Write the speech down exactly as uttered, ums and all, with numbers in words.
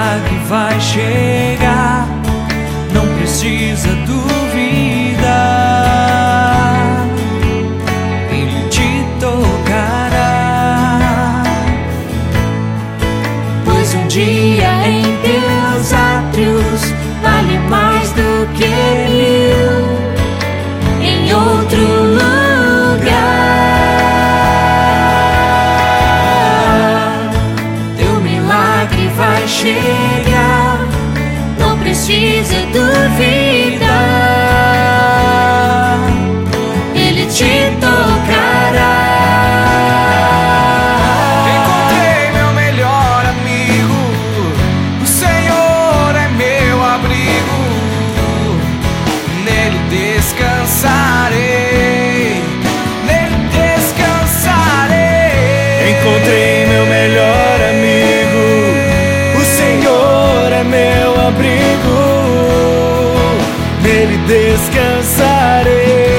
milagre vai chegar, não precisa duvidar. Ele te tocará, pois um dia em teus átrios vale mais do que mil em outro lugar. Teu milagre vai chegar, não precisa duvidar. Ele te tocará. Encontrei meu melhor amigo, o Senhor é meu abrigo, nele descansarei, nele descansarei. Encontrei meu melhor amigo, o Senhor é meu abrigo, nele descansarei.